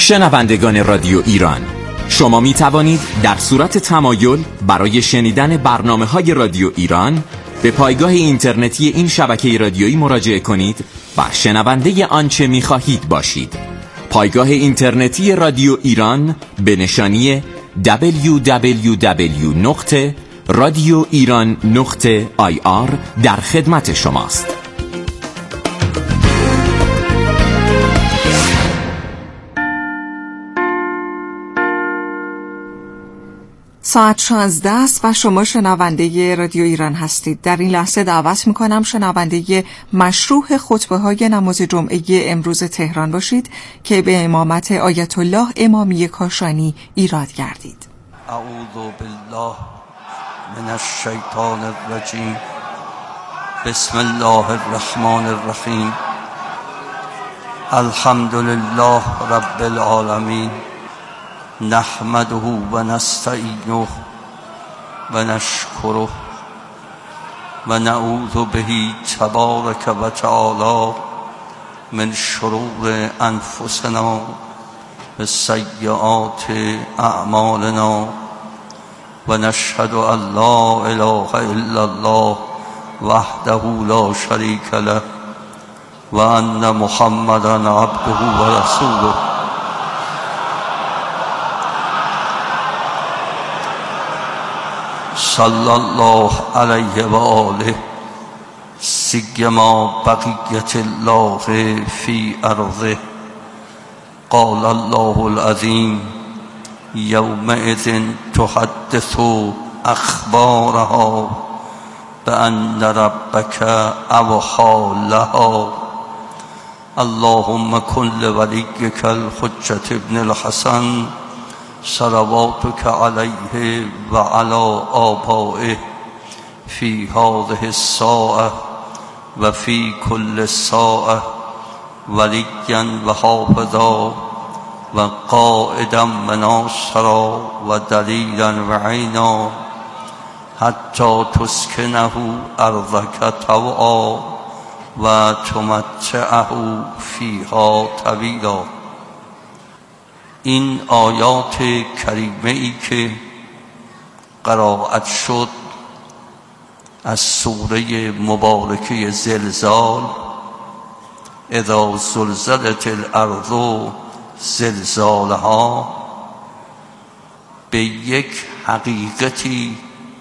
شنوندگان رادیو ایران، شما می توانید در صورت تمایل برای شنیدن برنامه‌های رادیو ایران به پایگاه اینترنتی این شبکه رادیویی مراجعه کنید و شنونده آنچه می خواهید باشید. پایگاه اینترنتی رادیو ایران به نشانی www.radioiran.ir در خدمت شماست. ساعت 16 است و شما شنونده رادیو ایران هستید. در این لحظه دعوت میکنم شنونده مشروح خطبه های نماز جمعه امروز تهران باشید که به امامت آیت الله امامی کاشانی ایراد گردید. اعوذ بالله من الشیطان الرجیم. بسم الله الرحمن الرحیم. الحمد لله رب العالمین. نحمده و نستعینه و نشکره و نعوذ به تبارک و تعالی من شرور انفسنا و سیئات اعمالنا و نشهد ان لا اله الا الله وحده لا شریک له و ان محمدا عبده و رسوله. صلی الله علیه و آله. سیما بقیت الله فی ارضه. قال الله العظیم یومئذ تحدث اخبارها بأن ربک اوحی لها. اللهم کن لولیک الحجة ابن الحسن صلواتك عليه وعلى آبائه في هذه الساعة وفي كل ساعة وليا وحافظا وقائدا وناصرا ودليلا وعينا حتى تسكنه أرضك طوعا وتمتعه فيها طويلا. این آیات کریمه ای که قرائت شد از سوره مبارکه زلزال، اذا زلزلت الارض زلزالها، به یک حقیقتی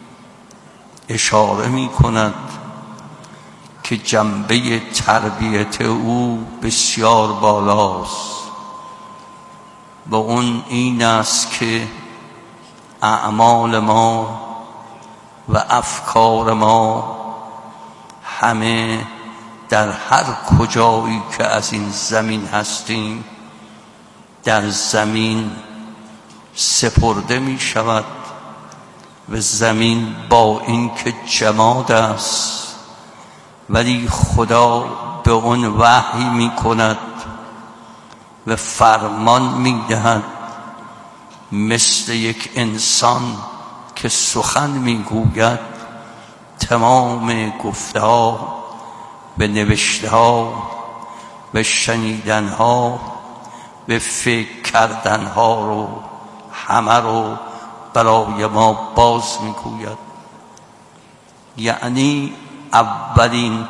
اشاره می کند که جنبه تربیت او بسیار بالاست و اون این است که اعمال ما و افکار ما همه در هر کجایی که از این زمین هستیم در زمین سپرده می شود و زمین با این که جماد است ولی خدا به اون وحی می کند و فرمان می دهد، مثل یک انسان که سخن می گوید تمام گفته ها و نوشته ها و شنیدن ها و فکر کردن ها رو همه رو برای ما باز می گوید. یعنی اولین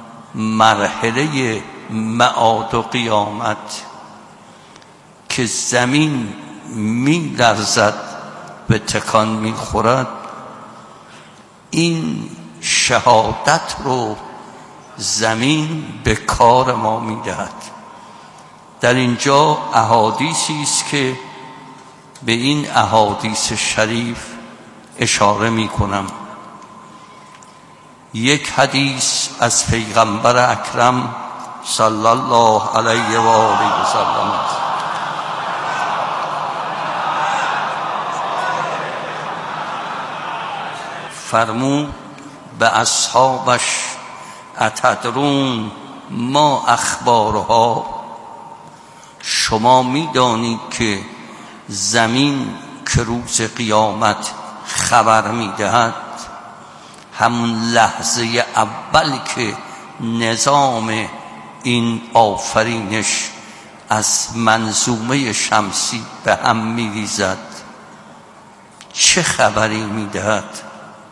مرحله معاد و قیامت که زمین می لرزد و تکان می خورد، این شهادت رو زمین به کار ما می دهد. در اینجا احادیثی است که به این احادیث شریف اشاره می کنم. یک حدیث از پیغمبر اکرم صلی الله علیه و آله و سلم است. فرمود به اصحابش اتدرون ما اخبارها، شما میدانید که زمین که روز قیامت خبر میدهد همون لحظه اول که نظام این آفرینش از منظومه شمسی به هم میریزد، چه خبری میدهد؟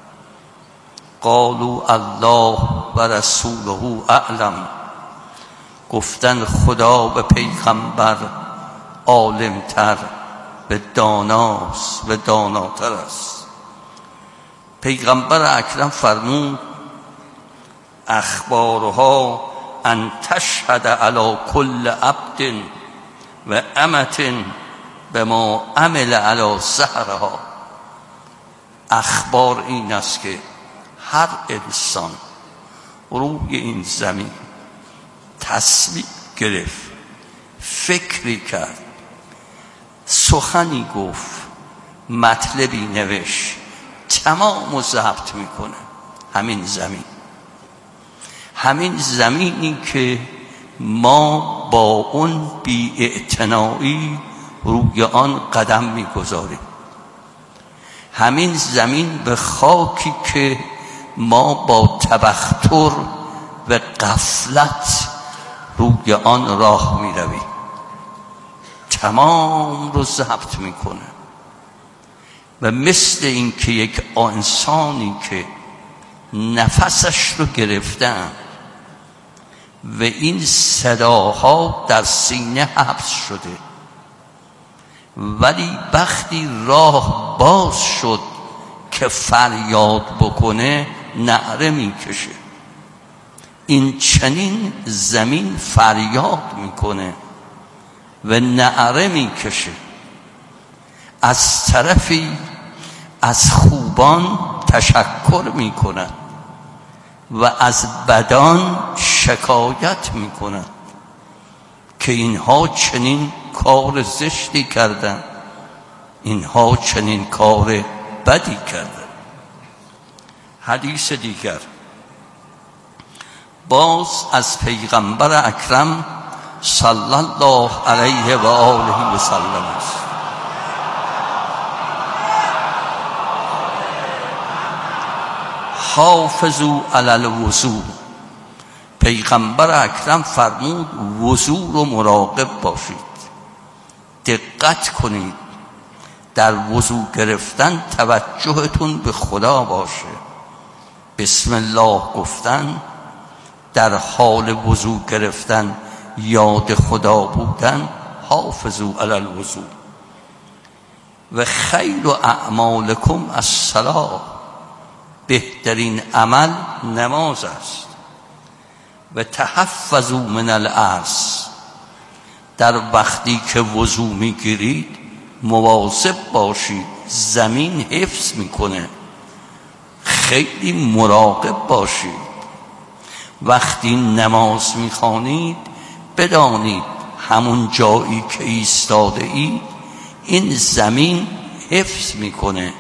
قالوا الله و رسوله اعلم، گفتن خدا به پیغمبر عالمتر، به داناست، به داناتر است. پیغمبر اکرم فرمود اخبارها ان تشهد علی کل عبد و امة بما عمل علی ظهرها. اخبار این است که هر انسان روی این زمین تصمیم گرفت، فکری کرد، سخنی گفت، مطلبی نوشت، تمام و ضبط میکنه. همین زمینی که ما با اون بی‌اعتنایی روی آن قدم میگذاریم، همین زمین به خاکی که ما با تبختر و غفلت روی آن راه میرویم، تمام رو ضبط میکنه. و مثل این که یک انسانی که نفسش رو گرفتن و این صداها در سینه حبس شده، ولی وقتی راه باز شد که فریاد بکنه نعره میکشه. این چنین زمین فریاد میکنه و نعره میکشه. از طرفی از خوبان تشکر میکنند و از بدان شکایت میکنند که اینها چنین کار زشتی کردند، اینها چنین کار بدی کردند. حدیث دیگر باز از پیغمبر اکرم صلی الله علیه و آله و سلم است. حافظوا علی الوضوء. پیغمبر اکرم فرمود وضو رو مراقب باشید، دقت کنید، در وضو گرفتن توجهتون به خدا باشه، بسم الله گفتن، در حال وضو گرفتن یاد خدا بودن. حافظوا علی الوضوء. و خیر اعمالکم الصلاة، بهترین عمل نماز است. و تحفظوا من الارض، در وقتی که وضو میگیرید مواظب باشید، زمین حفظ میکنه، خیلی مراقب باشید. وقتی نماز میخوانید بدانید همون جایی که ایستاده اید این زمین حفظ میکنه.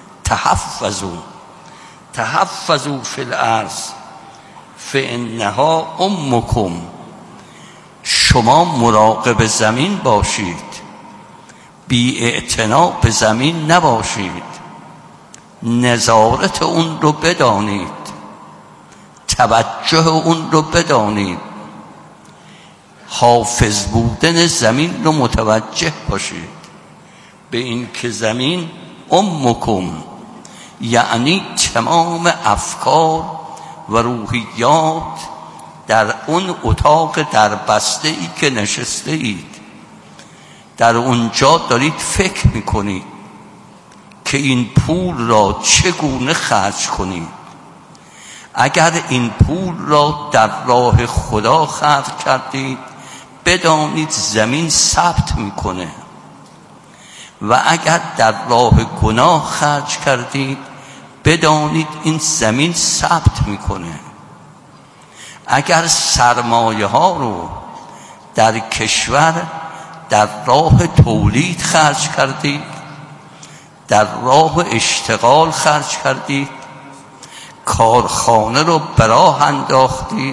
تحفظوا فی الارض فانها امکم. شما مراقب زمین باشید، بی اعتنا به زمین نباشید، نظارت اون رو بدانید، توجه اون رو بدانید، حافظ بودن زمین رو متوجه باشید به این که زمین امکم، یعنی تمام افکار و روحیات در اون اتاق در بسته ای که نشسته اید، در اونجا دارید فکر میکنید که این پول را چگونه خرج کنید. اگر این پول را در راه خدا خرج کردید بدانید زمین ثبت میکنه، و اگر در راه گناه خرج کردید بدانید این زمین ثبت میکنه. اگر سرمایه ها رو در کشور در راه تولید خرج کردید، در راه اشتغال خرج کردید، کارخانه رو به راه انداختید،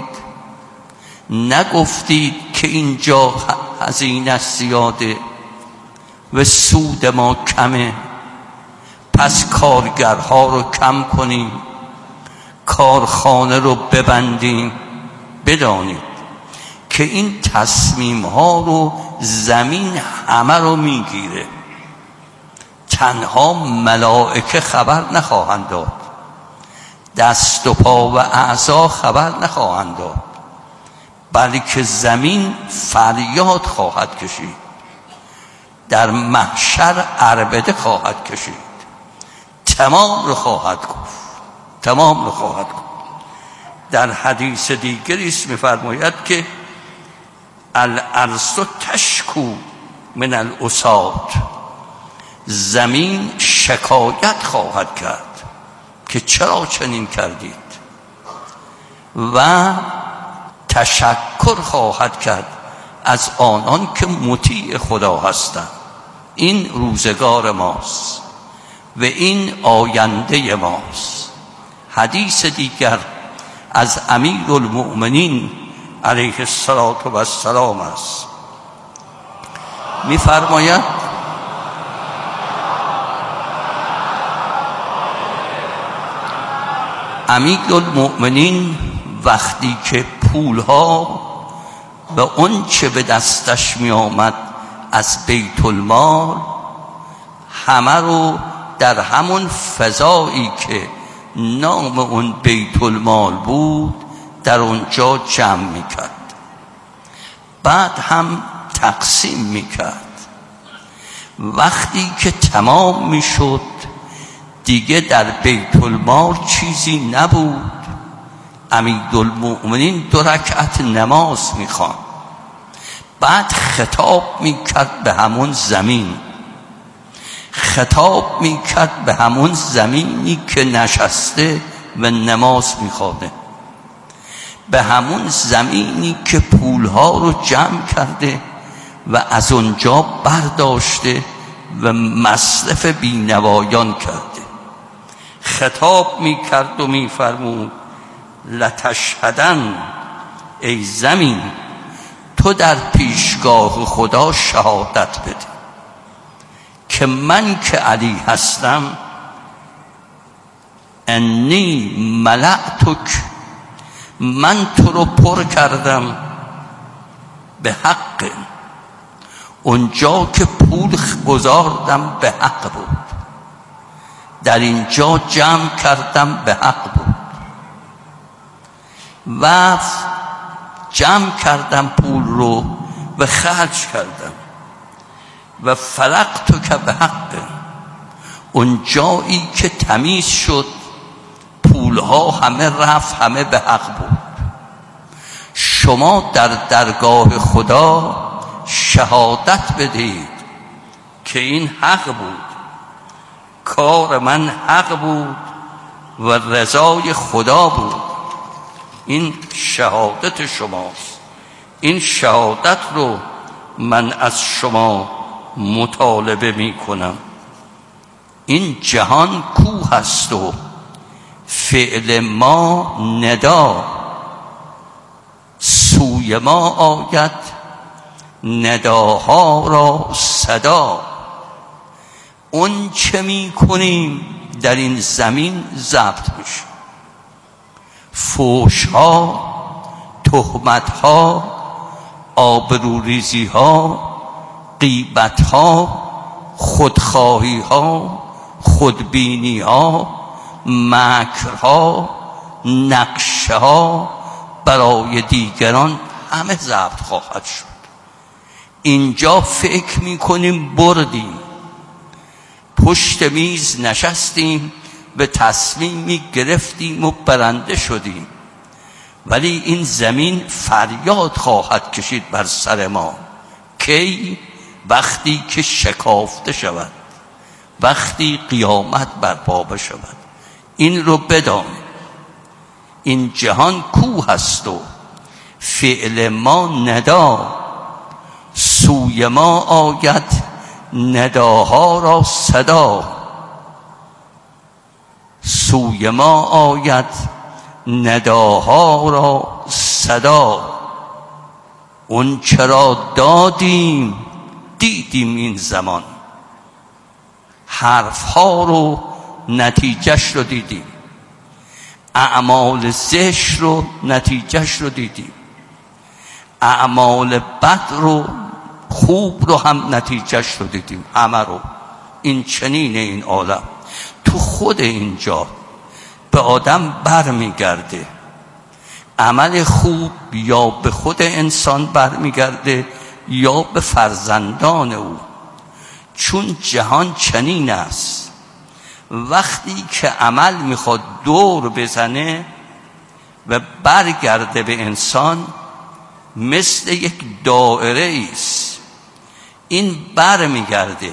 نگفتید که اینجا هزینه زیاده و سود ما کمه پس کارگرها رو کم کنیم، کارخانه رو ببندیم، بدانید که این تصمیم ها رو زمین همه رو میگیره. تنها ملائکه خبر نخواهند داد، دست و پا و اعضا خبر نخواهند داد، بلکه زمین فریاد خواهد کشید، در محشر عربده خواهد کشید، تمام رو خواهد گفت، تمام رو خواهد گفت. در حدیث دیگری است می‌فرماید که الارض تشکو من الاساد، زمین شکایت خواهد کرد که چرا چنین کردید، و تشکر خواهد کرد از آنان که مطیع خدا هستند. این روزگار ماست و این آینده ماست. حدیث دیگر از امیرالمؤمنین علیه السلام است، می‌فرماید امیرالمؤمنین وقتی که پولها و اون چه به دستش می آمد از بیت المال همه رو در همون فضایی که نام اون بیت المال بود در اونجا جمع می کرد، بعد هم تقسیم می کرد. وقتی که تمام می شد دیگه در بیت المال چیزی نبود. امیرالمؤمنین 2 رکعت نماز میخوان، بعد خطاب میکرد به همون زمین، خطاب میکرد به همون زمینی که نشسته و نماز میخوانه، به همون زمینی که پولها رو جمع کرده و از اونجا برداشته و مصرف بینوایان کرده. خطاب میکرد و میفرمود لتشهدن، ای زمین تو در پیشگاه خدا شهادت بده که من که علی هستم، انی ملأتک، من تو رو پر کردم به حق، اونجا که پول گذاردم به حق بود، در اینجا جمع کردم به حق بود و جمع کردم پول رو و خرج کردم و فرقت که به حق، اون جایی که تمیز شد پولها همه رفت، همه به حق بود. شما در درگاه خدا شهادت بدهید که این حق بود، کار من حق بود و رضای خدا بود. این شهادت شماست. این شهادت رو من از شما مطالبه می کنم. این جهان کوه است و فعل ما ندا، سوی ما آید نداها را صدا. اون چه می کنیم در این زمین ضبط میشه. فحش ها، تهمت ها، آبروریزی ها، غیبت ها، خودخواهی ها، خودبینی ها، مکر ها، نقشه ها برای دیگران همه ضبط خواهد شد. اینجا فکر میکنیم بردیم، پشت میز نشستیم و تصمیمی گرفتیم و برنده شدیم، ولی این زمین فریاد خواهد کشید بر سر ما. کی؟ وقتی که شکافته شود، وقتی قیامت برپا بشود. این رو بدان، این جهان کوه است و فعل ما ندا، سوی ما آید نداها را صدا، سوی ما آید نداها را صدا. اون چرا دادیم دیدیم این زمان، حرفها رو نتیجهش رو دیدیم، اعمال زشت رو نتیجهش رو دیدیم. اعمال بد رو خوب رو هم نتیجهش رو دیدیم، همه رو. این چنین این عالم تو خود اینجا به آدم بر میگرده. عمل خوب یا به خود انسان بر میگرده یا به فرزندان او. چون جهان چنین است، وقتی که عمل میخواد دور بزنه و برگرده به انسان، مثل یک دائره است. این بر میگرده،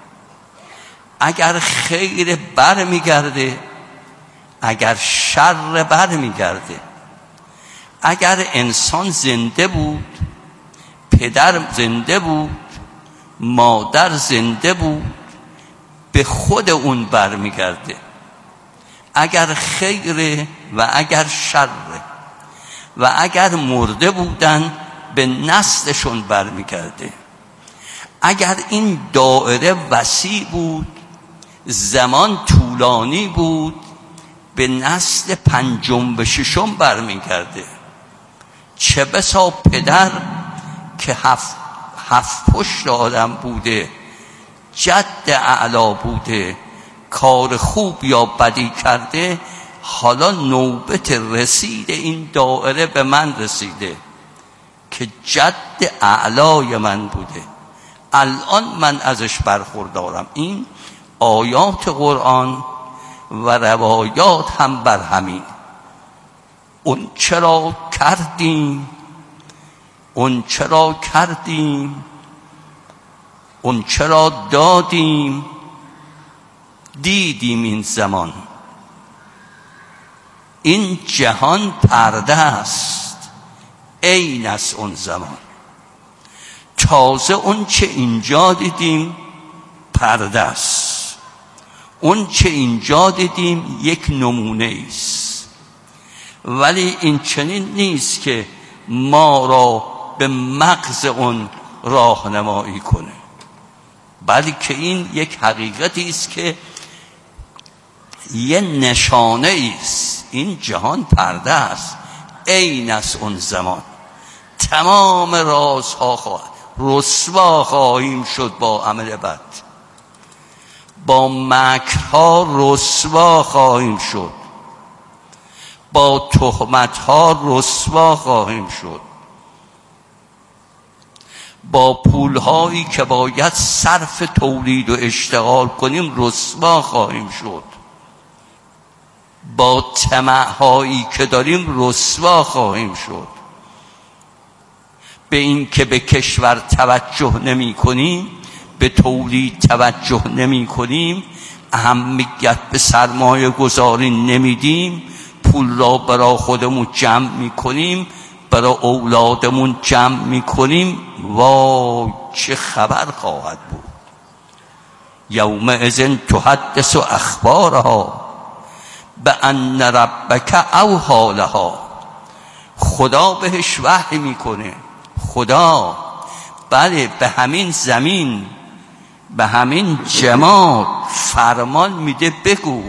اگر خیر بر میگرده، اگر شر بر میگرده. اگر انسان زنده بود، پدر زنده بود، مادر زنده بود، به خود اون بر میگرده، اگر خیره و اگر شره. و اگر مرده بودن به نسلشون بر میگرده. اگر این دائره وسیع بود، زمان طولانی بود، به نسل پنجم به ششم بر میگرده. چه بسا پدر که هفت پشت آدم بوده، جد اعلا بوده، کار خوب یا بدی کرده، حالا نوبت رسید این دائره به من رسیده که جد اعلای من بوده، الان من ازش برخوردارم. این آیات قرآن و روایات هم بر همین. اون چرا کردیم، اون چرا کردیم، اون چرا دادیم، دیدیم این زمان. این جهان پرده است، عین است اون زمان. تازه اون چه اینجا دیدیم پرده است، اون چه اینجا دیدیم یک نمونه است. ولی این چنین نیست که ما را به مغز اون راهنمایی کنه، بلکه این یک حقیقتی است که یه نشانه است. این جهان پرده است، عین است اون زمان. تمام رازها خواهد، رسوا خواهیم شد با عمل بد، با مکرها رسوا خواهیم شد، با تهمتها رسوا خواهیم شد، با پولهایی که باید صرف تولید و اشتغال کنیم رسوا خواهیم شد، با طمع‌هایی که داریم رسوا خواهیم شد. به این که به کشور توجه نمی کنیم، به تولید توجه نمی کنیم، اهمیت به سرمایه گذاری نمیدیم، پول را برای خودمون جمع می کنیم، برای اولادمون جمع می کنیم، وای چه خبر خواهد بود. یومئذ تحدث اخبارها بأن ربک اوحی لها. خدا بهش وحی میکنه، خدا بله به همین زمین، به همین جماد فرمان میده بگو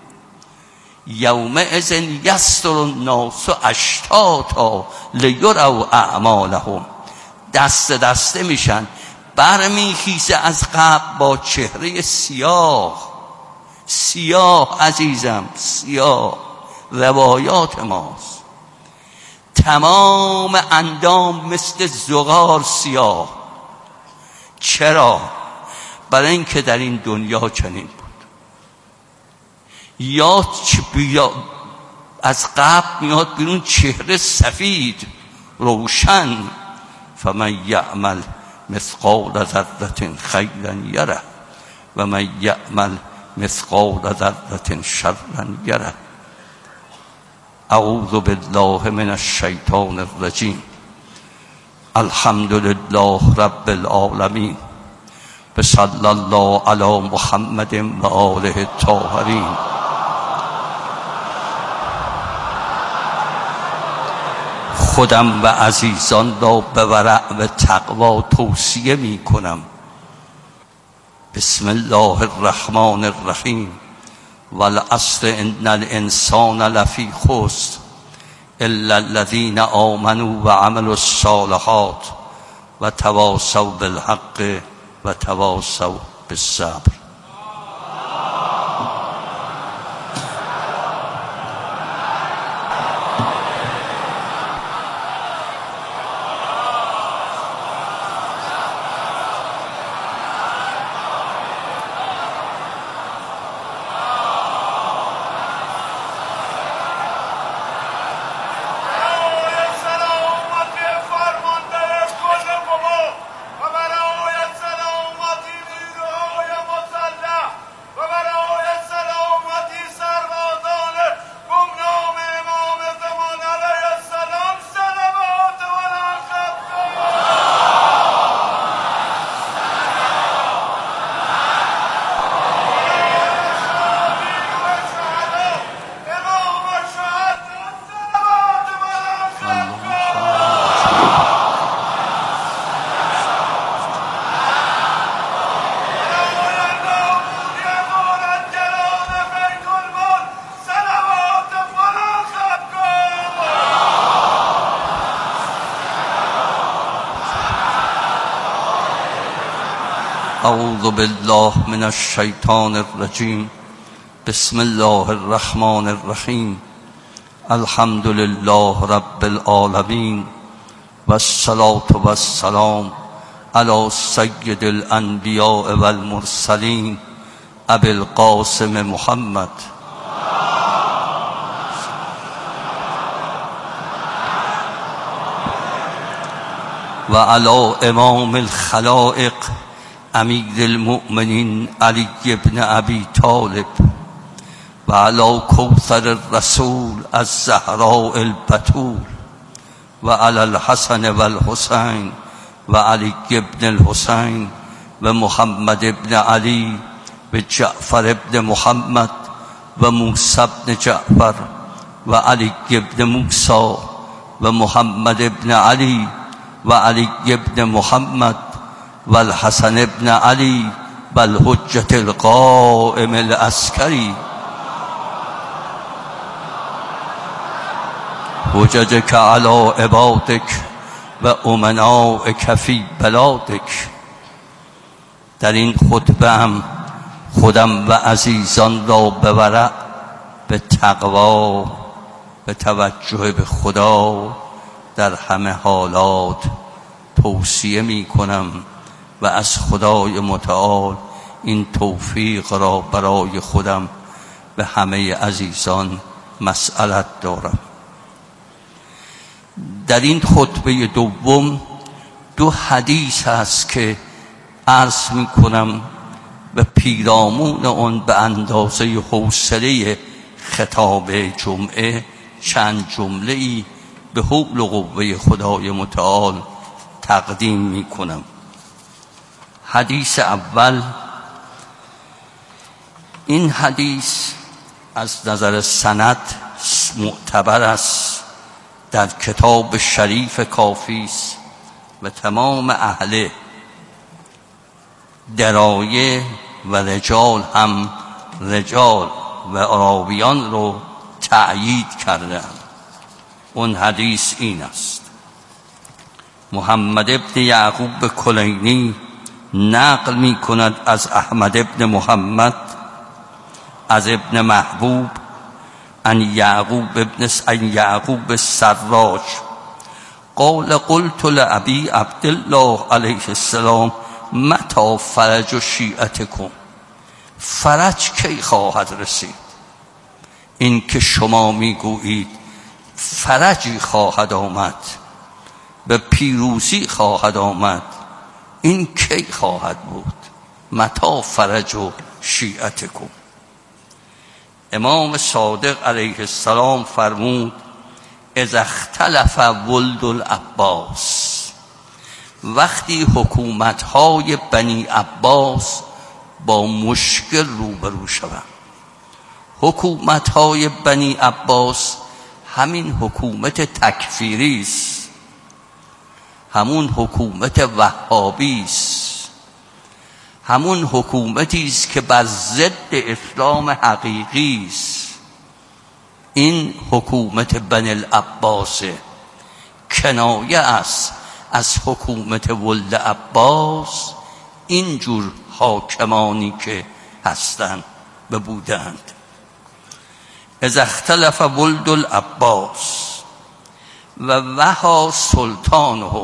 یومئذ یصدر الناس اشتاتا لیروا اعمالهم. دست دسته میشن، برمیخیزه از قبل با چهره سیاه. سیاه عزیزم، سیاه. روایات ماست، تمام اندام مثل زغار سیاه. چرا؟ برای اینکه در این دنیا چنین بود. یا از قبل میاد بیرون چهره سفید روشن، فمن یعمل مثقال ذره خیرا یره و من یعمل مثقال ذره شرا یره. اعوذ بالله من الشیطان الرجیم. الحمد لله رب العالمین. بصلی الله علی محمد و آله الطاهرین. خودم و عزیزان را به ورع و تقوا توصیه می کنم. بسم الله الرحمن الرحیم. والعصر ان الانسان لفی خسر الا الذين آمنوا وعملوا الصالحات وتواصوا بالحق وتواصوا بالصبر. اعوذ بالله من الشیطان الرجیم. بسم الله الرحمن الرحیم. الحمد لله رب العالمین والصلاة والسلام علی سید الانبیاء والمرسلین ابی القاسم محمد و علی امام الخلائق امیر المؤمنین علی ابن ابی طالب و علی کوثر الرسول الزهراء البتول و علی الحسن و الحسین و علی ابن الحسین و محمد ابن علی و جعفر ابن محمد و موسی ابن جعفر و علی ابن موسی و محمد ابن علی و علی ابن محمد والحسن ابن علی والحجة القائم العسکری حججك على عبادك و امنائك فی بلادك. در این خطبه هم خودم و عزیزان را به ورع، به تقوا، به توجه به خدا در همه حالات توصیه می کنم و از خدای متعال این توفیق را برای خودم به همه عزیزان مسئلت دارم. در این خطبه دوم دو حدیث هست که عرض می کنم و پیرامون آن به اندازه حوصله خطاب جمعه چند جمله‌ای به حول و قوه خدای متعال تقدیم می کنم. حدیث اول، این حدیث از نظر سند معتبر است، در کتاب شریف کافی است و تمام اهل درایه و رجال هم رجال و راویان رو تأیید کردند. اون حدیث این است: محمد ابن یعقوب کلینی نقل می کند از احمد ابن محمد از ابن محبوب ان یعقوب السراج قال قلت لأبی عبدالله علیه السلام متى فرج شیعتکم، فرج کی خواهد رسید؟ این که شما میگویید فرجی خواهد آمد، به پیروزی خواهد آمد، این کی خواهد بود؟ متى فرج شیعتکم. امام صادق علیه السلام فرمود اذا اختلف ولد العباس، وقتی حکومت‌های بنی عباس با مشکل روبرو شوند. حکومت‌های بنی عباس همین حکومت تکفیری است، همون حکومت وهابی است، همون حکومتی است که بر ضد اسلام حقیقی است، این حکومت بنی العباس کنایه است از حکومت ولد عباس، اینجور حاکمانی که هستند و بودند. اذا اختلف ولد العباس و وها سلطانهم،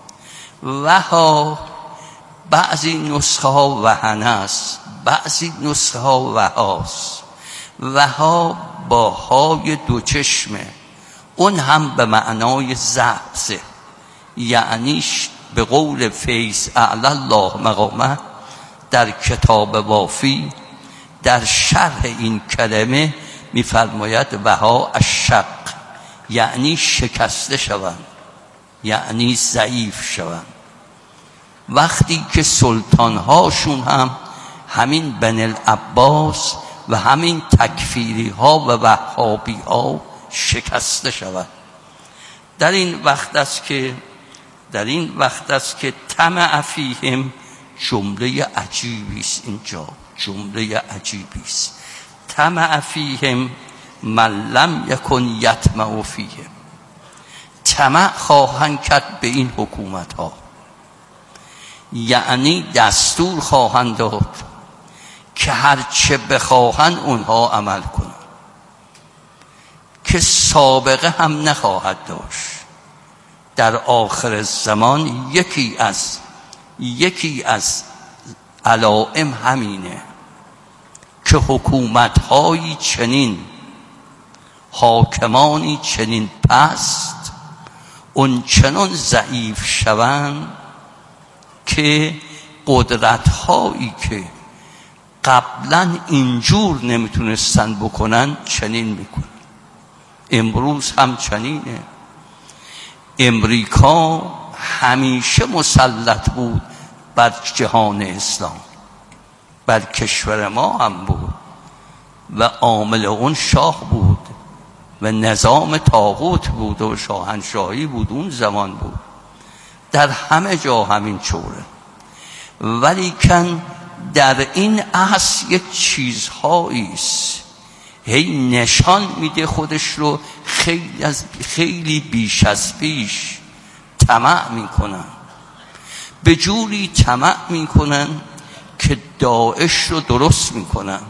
وها بعضی نسخه ها وهن است، بعضی نسخه ها وهاست. وها با های دو چشمه، اون هم به معنای ضعفه، یعنی به قول فیض اعلی الله مقامه در کتاب وافی در شرح این کلمه میفرماید وها الشق، یعنی شکسته شوند، یعنی ضعیف شوند. وقتی که سلطان هاشون هم همین بنی العباس و همین تکفیری ها و وهابی ها شکسته شود. در این وقت است که طمع فیهم جمله عجیبی است. اینجا جمله عجیبی است. طمع فیهم من لم یکن یطمع فیهم، طمع خواهند کرد به این حکومت ها، یعنی دستور خواهند داد که هرچه بخواهند اونها عمل کنند، که سابقه هم نخواهد داشت. در آخر زمان یکی از علائم همینه که حکومت‌هایی چنین، حاکمانی چنین پست، اون چنان ضعیف شوند که قدرت‌هایی که قبلا اینجور نمیتونستن بکنن چنین میکنن. امروز هم چنینه. امریکا همیشه مسلط بود بر جهان اسلام، بر کشور ما هم بود و عامل اون شاه بود و نظام طاغوت بود و شاهنشاهی بود، اون زمان بود. در همه جا همین چوره. ولیکن در این عصر یک چیزهایی است هی نشان میده خودش رو خیلی بیش از پیش طمع میکنن، به جوری طمع میکنن که داعش رو درست میکنن.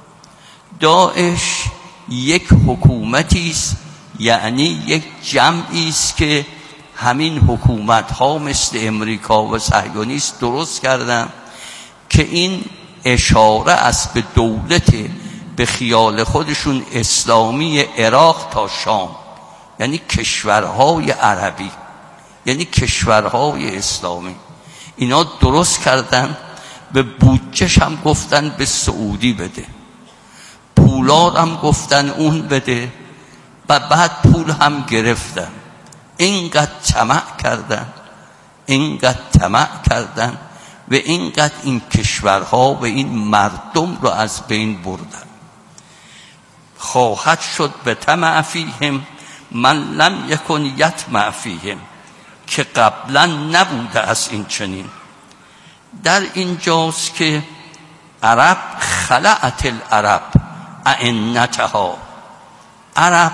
داعش یک حکومتی است، یعنی یک جمعی است که همین حکومت ها مثل امریکا و صهیونیست درست کردن که این اشاره است به دولت به خیال خودشون اسلامی عراق تا شام، یعنی کشورهای عربی، یعنی کشورهای اسلامی. اینا درست کردن، به بودجهش هم گفتن به سعودی بده، پولاد هم گفتن اون بده و بعد پول هم گرفتن. اینقدر طمع کردن و اینقدر این کشورها و این مردم رو از بین بردن. خواهد شد به طمع فیهم من لم یکن یطمع فیهم، که قبلا نبوده از این چنین. در اینجاست که عرب خلعت العرب اعنتها، عرب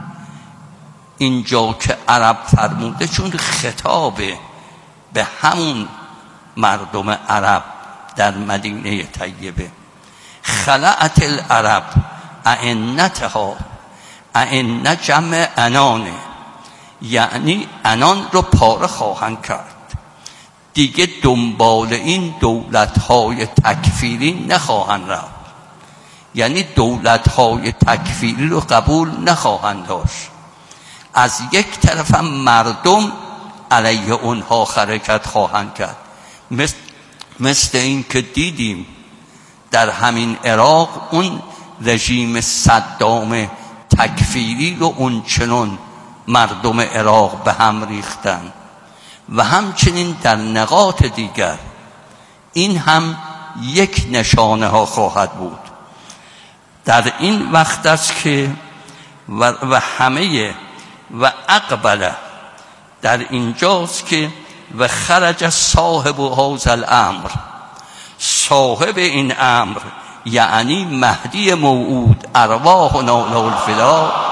اینجا که عرب فرموده چون خطاب به همون مردم عرب در مدینه طیبه. خلعت العرب اعنتها، اعنه جمع انانه، یعنی انان رو پاره خواهند کرد. دیگه دنبال این دولت‌های تکفیری نخواهند رفت، یعنی دولت‌های تکفیری رو قبول نخواهند داشت. از یک طرف هم مردم علیه اونها حرکت خواهند کرد، مثل این که دیدیم در همین عراق اون رژیم صدام تکفیری رو اون چنون مردم عراق به هم ریختن و همچنین در نقاط دیگر. این هم یک نشانه ها خواهد بود. در این وقت است که و همه و اقبله، در اینجاست که و خرج صاحب هذا الامر، صاحب این امر یعنی مهدی موعود ارواحنا له الفداء،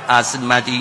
از مدینه